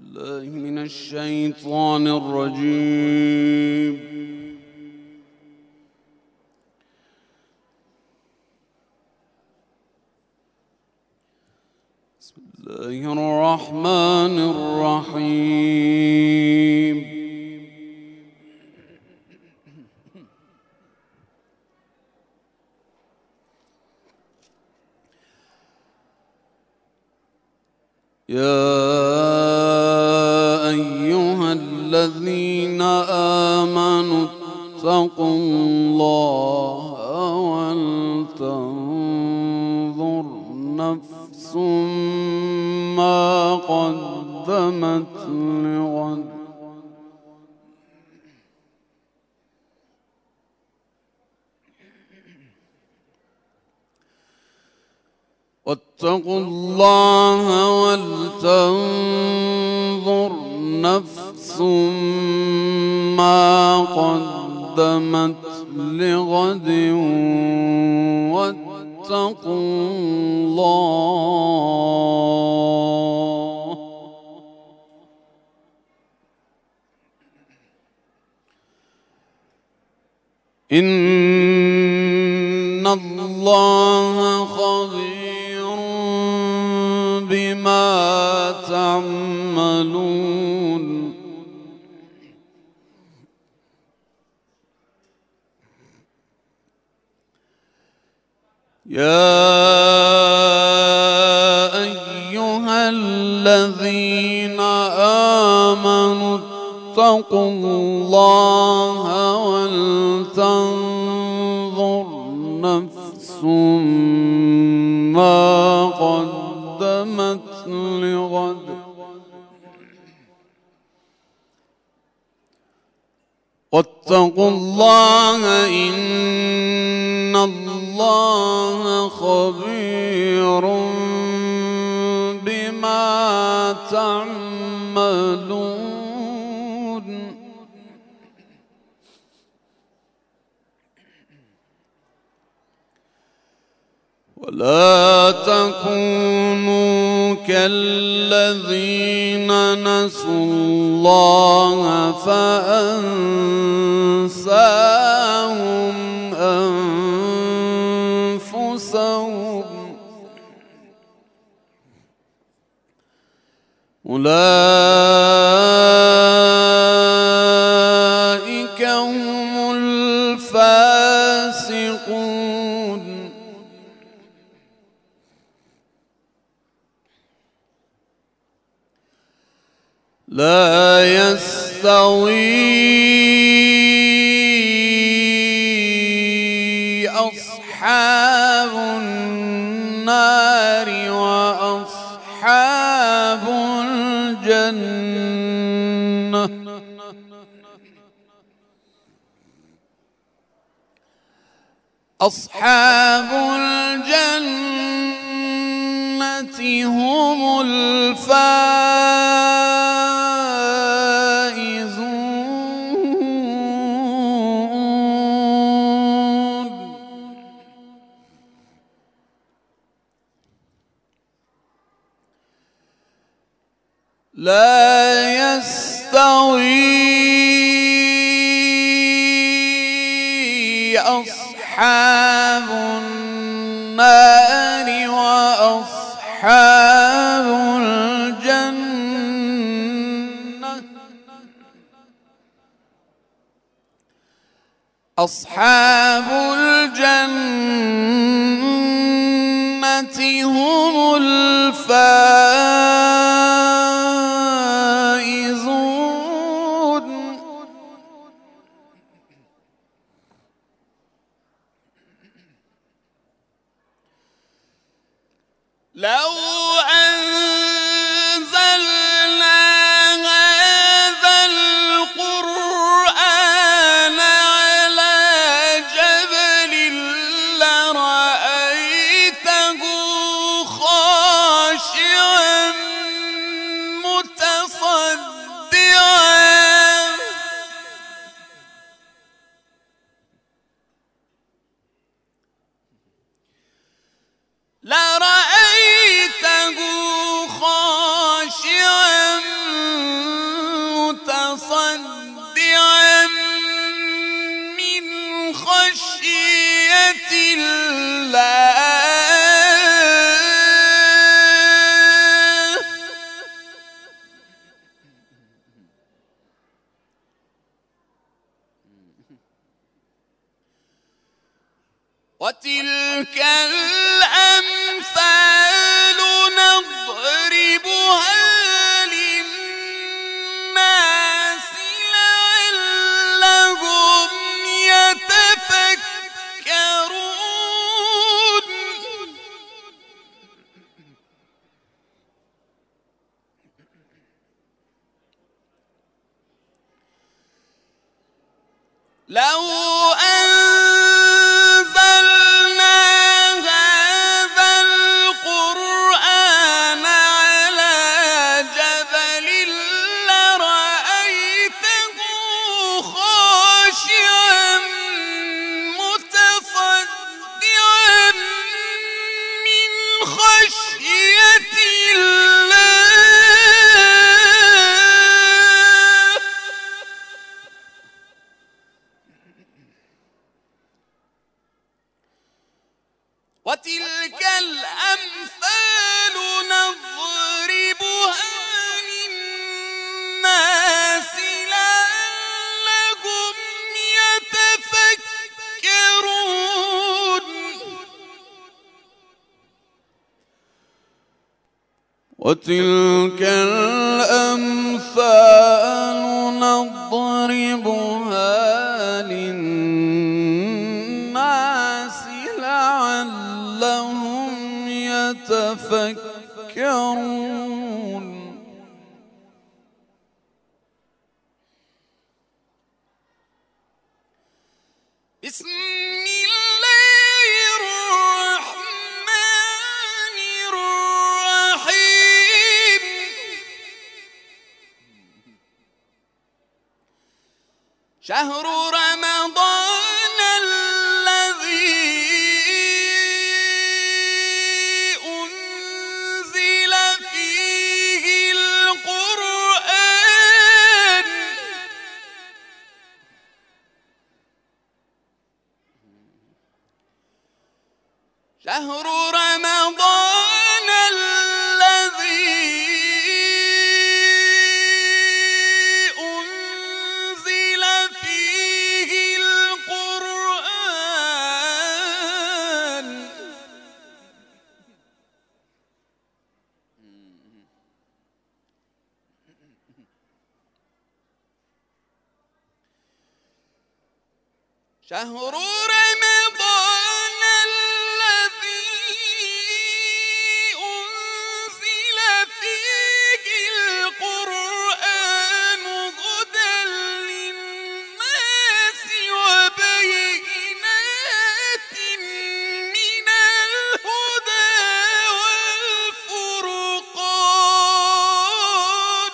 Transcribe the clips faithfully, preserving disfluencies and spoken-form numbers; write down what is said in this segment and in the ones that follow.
بالله من الشيطان الرجيم. بسم الله الرحمن الرحيم. يا أيها الذين آمنوا اتقوا الله ولتنظر نفس ما قدمت لغد واتقوا الله ولتنظر نفس ما قدمت لغد واتقوا الله إن الله خبير بما تعملون. يا أيها الذين آمنوا اتقوا الله ولتنظر نفس ما قدمت لغد واتقوا الله إن الله خبير بما تعملون. ولا تكونوا كالذين نسوا الله فأنساهم أنفسهم أولئك هم الفاسقون. لا يستوي أصحاب النار وأصحاب الجنة أصحاب الجنة هم الفائزون. لا يستوي أصحاب النار وأصحاب الجنة أصحاب الجنة هم الفائزون. لو أنزلنا هذا القرآن على جبل لرأيته خاشعا متصدعا لرأيته الله وتلك الأمثال نضربها للناس لعلهم يتفكرون لو وتلك الأمثال نضربها للناس لعلهم يتفكرون وتلك الأمثال نضربها للناس لعلهم يتفكرون بسم الله الرحمن الرحيم شهر رمضان الذي أنزل فيه القرآن شهر رمضان الذي أنزل فيه القرآن شهر رمضان الذي أنزل فيه القرآن هدى للناس وبينات من الهدى والفرقان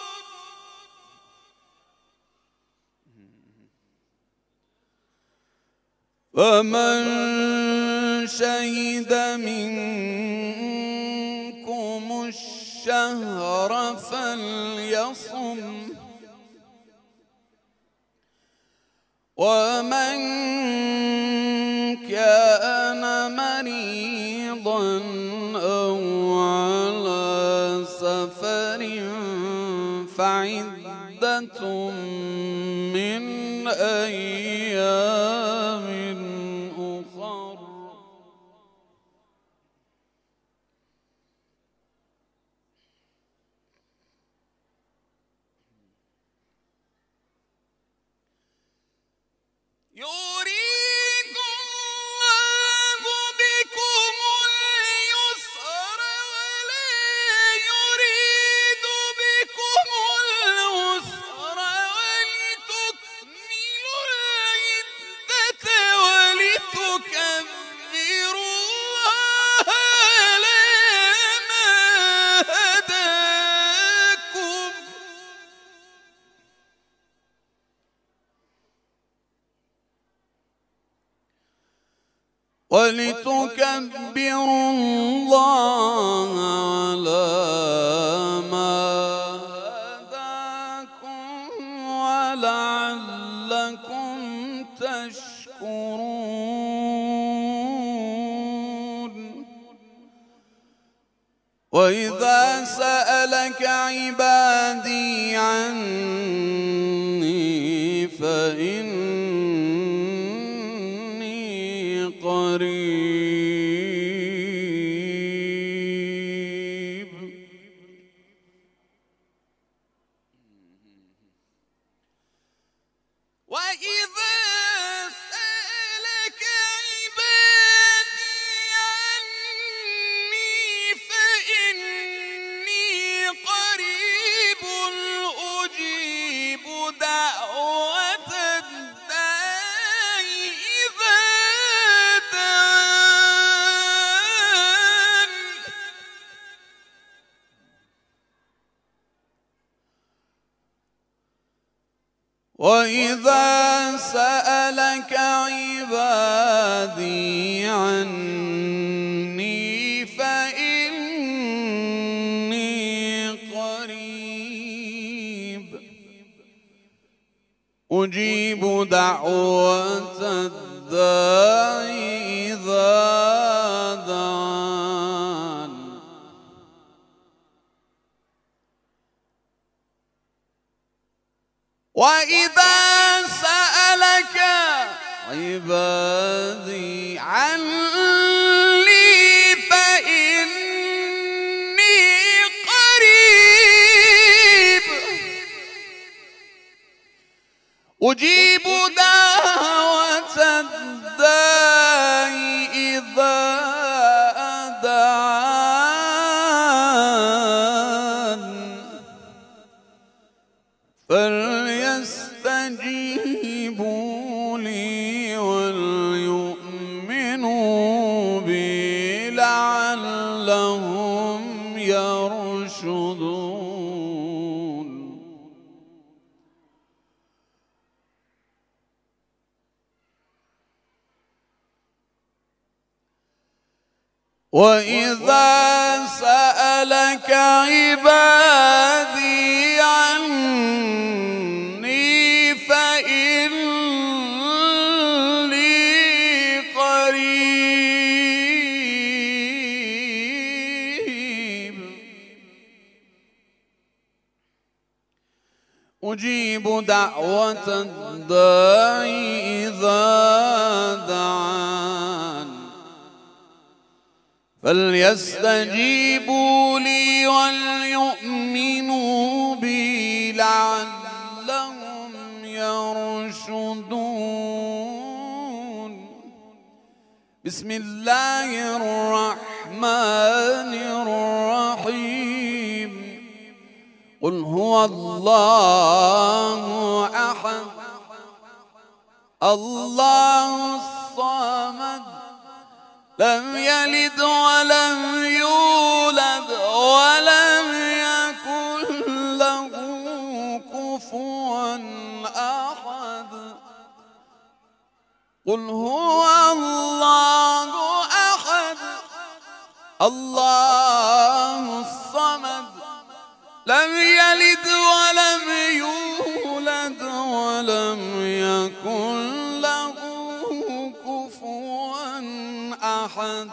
فمن شهد منكم الشهر فليصم ومن كان مريضا أو على سفر فعدة من أيام أخر يريد الله بكم اليسر ولا يريد بكم العسر ولتكملوا العدة ولتكبروا الله على ما هداكم ولتكبروا الله على ما هداكم ولعلكم تشكرون وإذا سألك عبادي عني فإني قريب. وإذا سألك عبادي عني فإني قريب أجيب دعوة الداع إذا دعان. وإذا سألك عبادي عني فإني قريب أجيب دعوة الداع إذا دعان. وإذا سألك عبادي عني فإني قريب أجيب دعوة الداع إذا دعان. فليستجيبوا لي وليؤمنوا بي لعلهم يرشدون. وإذا سألك عبادي عني فإني قريب أجيب دعوة الداع إذا دعان. فليستجيبوا لي وليؤمنوا بي لعلهم يرشدون. بسم الله الرحمن الرحيم. قل هو الله أحد الله الصمد لم يلد ولم يولد ولم يكن له كفوا أحد. قل هو الله أحد الله الصمد لم يلد ولم يولد ولم يكن له كفوا أحد.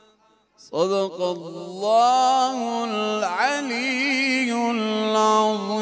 صدق الله العلي العظيم.